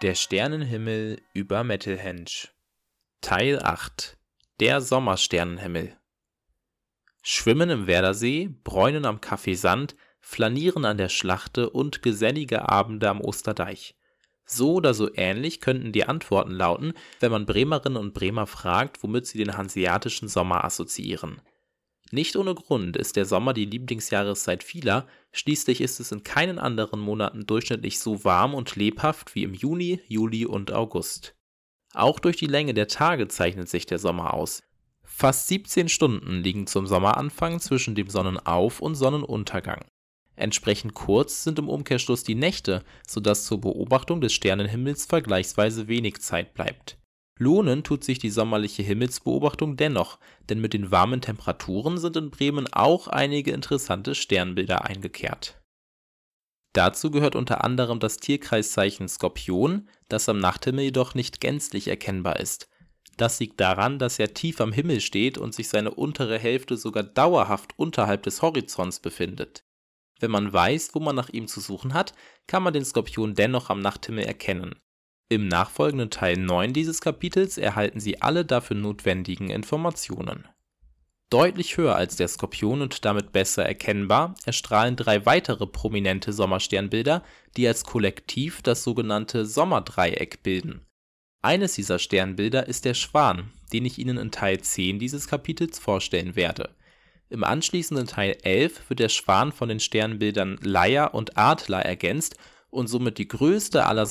Der Sternenhimmel über Metalhenge. Teil 8. Der Sommersternenhimmel. Schwimmen im Werdersee, bräunen am Kaffeesand, flanieren an der Schlachte und gesellige Abende am Osterdeich. So oder so ähnlich könnten die Antworten lauten, wenn man Bremerinnen und Bremer fragt, womit sie den hanseatischen Sommer assoziieren. Nicht ohne Grund ist der Sommer die Lieblingsjahreszeit vieler, schließlich ist es in keinen anderen Monaten durchschnittlich so warm und lebhaft wie im Juni, Juli und August. Auch durch die Länge der Tage zeichnet sich der Sommer aus. Fast 17 Stunden liegen zum Sommeranfang zwischen dem Sonnenauf- und Sonnenuntergang. Entsprechend kurz sind im Umkehrschluss die Nächte, sodass zur Beobachtung des Sternenhimmels vergleichsweise wenig Zeit bleibt. Lohnen tut sich die sommerliche Himmelsbeobachtung dennoch, denn mit den warmen Temperaturen sind in Bremen auch einige interessante Sternbilder eingekehrt. Dazu gehört unter anderem das Tierkreiszeichen Skorpion, das am Nachthimmel jedoch nicht gänzlich erkennbar ist. Das liegt daran, dass er tief am Himmel steht und sich seine untere Hälfte sogar dauerhaft unterhalb des Horizonts befindet. Wenn man weiß, wo man nach ihm zu suchen hat, kann man den Skorpion dennoch am Nachthimmel erkennen. Im nachfolgenden Teil 9 dieses Kapitels erhalten Sie alle dafür notwendigen Informationen. Deutlich höher als der Skorpion und damit besser erkennbar erstrahlen 3 weitere prominente Sommersternbilder, die als Kollektiv das sogenannte Sommerdreieck bilden. Eines dieser Sternbilder ist der Schwan, den ich Ihnen in Teil 10 dieses Kapitels vorstellen werde. Im anschließenden Teil 11 wird der Schwan von den Sternbildern Leier und Adler ergänzt und somit die größte aller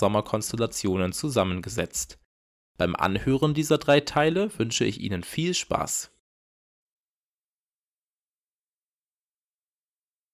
Sommerkonstellationen zusammengesetzt. Beim Anhören dieser 3 Teile wünsche ich Ihnen viel Spaß.